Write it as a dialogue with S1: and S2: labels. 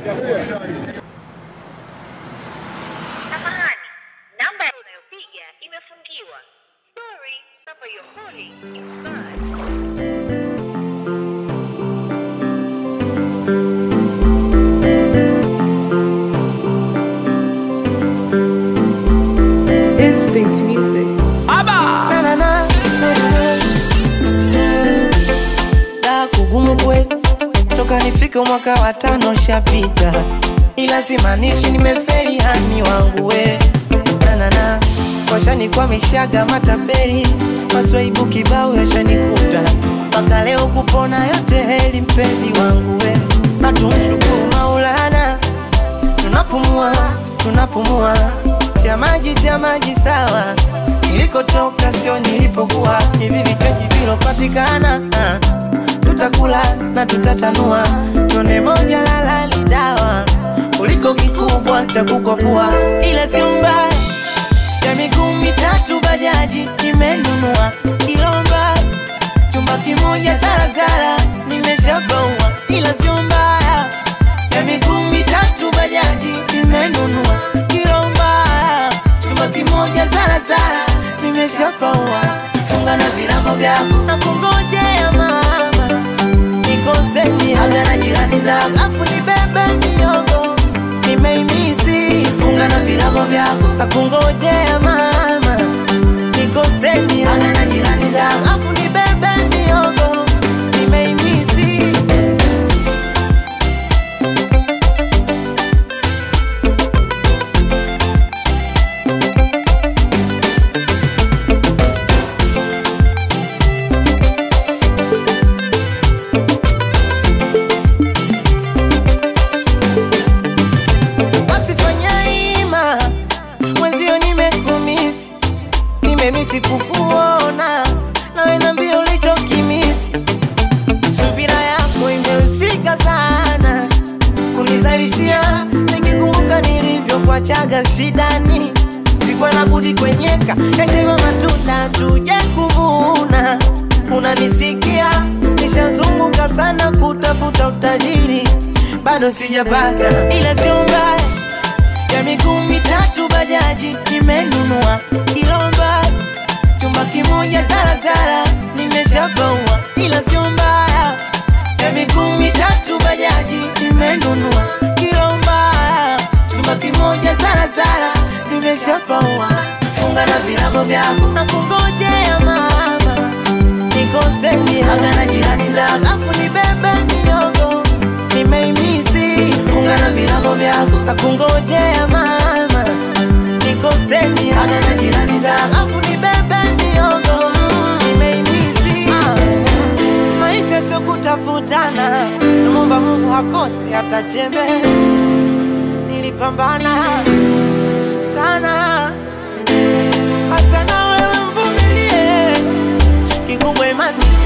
S1: Samahani, namba unayopiga imefungiwa. Sorry, number you're calling is bad.
S2: Instincts music.
S3: Aba!
S2: Na na na. Da kugumu kweli. Toka nifike mwaka wa 5 shapita. Ila simanishi nimefeli hani wangu we. Na na na. Washani kwa mishaga matapeli. Maswaibu kibao yashanikuta. Mpaka leo kupona yote heli mpenzi wangu we. Natumshukuru Maulana. Tunapumua. Tia maji sawa. Nilikotoka sio nilipokuwa. Hivi vichaji vilopatikana tutakula na tutatanua. Tone moja lalali dawa kuliko kikubwa cha kukopua. Ila si mbaya ya miguu mitatu bajaji nimenunua. Kilomba chumba kimoja zara nimeshabaua. Ila si mbaya ya miguu mitatu bajaji nimenunua. Kilomba chumba kimoja zara nimeshabaua. Funga na virago vyako na kungojea mama nikoseni. Aga na jirani zako afu nibebe miogo nimeimisi. Funga na virago vyako na kungojea mama nikoseni. Aga na jirani zako afu nibebe miogo nimeimisi. Nimemisi kukuona nawe nambia ulichokimisi. Subira yako imehusika sana kunizalishia. Nikikumbuka nilivyo kwa chaga shidani. Sikuwa na budi kwenyeka yatema matunda tuje kuvuna. Unanisikia nishazunguka sana kutafuta utajiri. Bado sijapata ila sio mbaya ya miguu mitatu bajaji nimenunua. Kilomba chumba kimoja zara nimeshabaua. Ila sio mbaya ya miguu mitatu bajaji nimenunua. Kilomba chumba kimoja zara nimeshabaua. Funga na virago vyako na kungojea mama nikoseni. Aga na jirani zako afu nibebe miogo nimeimisi. Funga na virago vyako na kungojea mama nikoseni. Aga na jirani zako afu nibebe miogo nimeimisi. Maisha sio kutafutana. Naomba Mungu hakosi hata chembe. Nilipambana sana hata na wewe mvumilie. Kikubwa imani